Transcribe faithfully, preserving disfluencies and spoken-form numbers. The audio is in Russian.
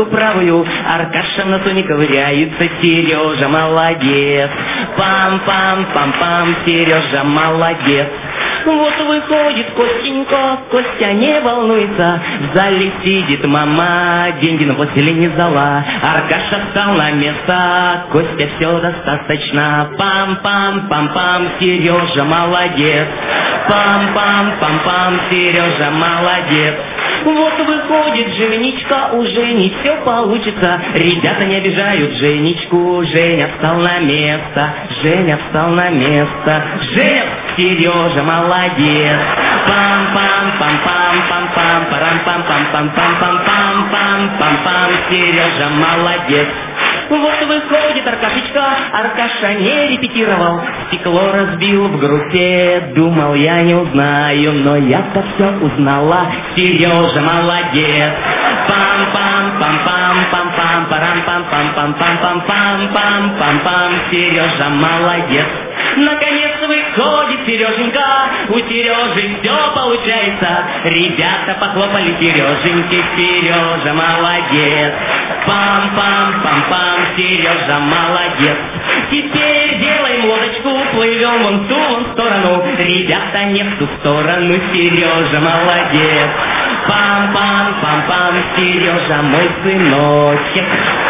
ногу правую, Аркаша на носу не ковыряется, Сережа молодец. Пам-пам-пам-пам, Сережа молодец. Вот выходит Костенька, Костя не волнуется, в зале сидит мама, деньги на пластилине зала. Аркаша встал на место, Костя все достаточно. Пам-пам-пам-пам, Сережа молодец. Пам-пам-пам-пам, Сережа молодец. Вот выходит Женечка, у Жени все получится. Ребята не обижают Женечку, Женя встал на место, Женя встал на место. Женя, Сережа молодец. Пам-пам-пам-пам-пам-пам, парам-пам-пам-пам-пам-пам-пам-пам-пам, Сережа молодец. Вот выходит Аркашечка, Аркаша не репетировал, стекло разбил в группе, думал, я не узнаю, но я-то все узнала. Сережа молодец. Пам-пам-пам-пам-пам-пам, парам-пам-пам-пам-пам-пам-пам-пам-пам, Сережа молодец. Наконец выходит Сереженька, у Сережи все получается. Ребята похлопали Сереженьке, Сережа молодец. Пам-пам-пам-пам, Сережа молодец. Теперь делаем лодочку, плывем вон в ту вон сторону. Ребята не в ту сторону, Сережа молодец. Пам-пам-пам-пам, Сережа мой сыночек.